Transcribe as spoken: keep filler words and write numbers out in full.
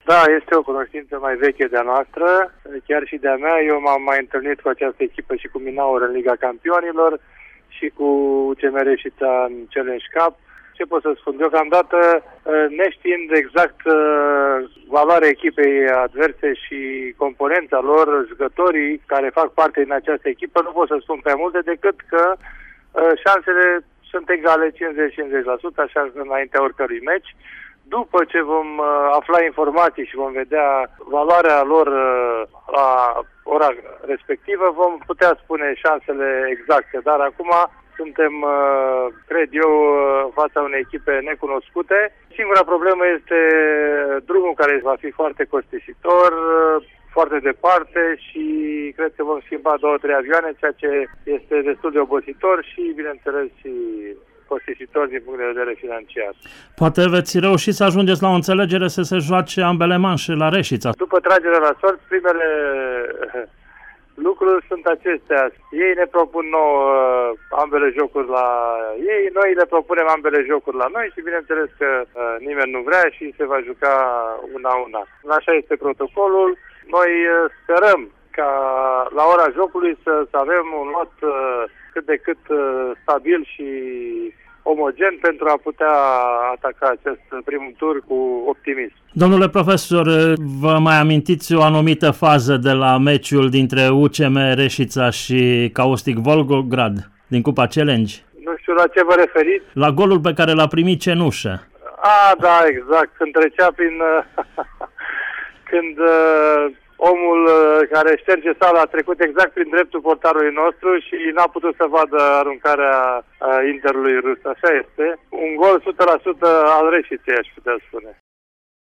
Da, este o cunoștință mai veche de-a noastră, chiar și de-a mea. Eu m-am mai întâlnit cu această echipă și cu Minaur în Liga Campionilor și cu U C M Reșița în Challenge Cup. Ce pot să spun? Deocamdată, neștiind exact valoarea echipei adverse și componența lor, jucătorii care fac parte din această echipă, nu pot să spun prea multe decât că șansele sunt egale cincizeci cincizeci la sută, așa înaintea oricărui meci. După ce vom afla informații și vom vedea valoarea lor la ora respectivă, vom putea spune șansele exacte, dar acum suntem, cred eu, în fața unei echipe necunoscute. Singura problemă este drumul, care va fi foarte costisitor, foarte departe și cred că vom schimba două, trei avioane, ceea ce este destul de obositor și, bineînțeles, și costisitor din punct de vedere financiar. Poate veți reuși să ajungeți la o înțelegere să se joace ambele manșe la Reșița. După tragerea la sorți, primele lucruri sunt acestea. Ei ne propun nouă ambele jocuri la ei, noi le propunem ambele jocuri la noi și bineînțeles că uh, nimeni nu vrea și se va juca una-una. Așa este protocolul. Noi uh, sperăm ca la ora jocului să, să avem un lot uh, cât de cât uh, stabil și omogen pentru a putea ataca acest prim tur cu optimism. Domnule profesor, vă mai amintiți o anumită fază de la meciul dintre U C M Reșița și Caustic Volgograd din Cupa Challenge? Nu știu la ce vă referiți. La golul pe care l-a primit Cenușă. Ah, da, exact. Când trecea prin... când uh, omul uh, care șterge sala a trecut exact prin dreptul portarului nostru și n-a putut să vadă aruncarea uh, Interului rus. Așa este. Un gol o sută la sută al Reșiței, aș putea spune.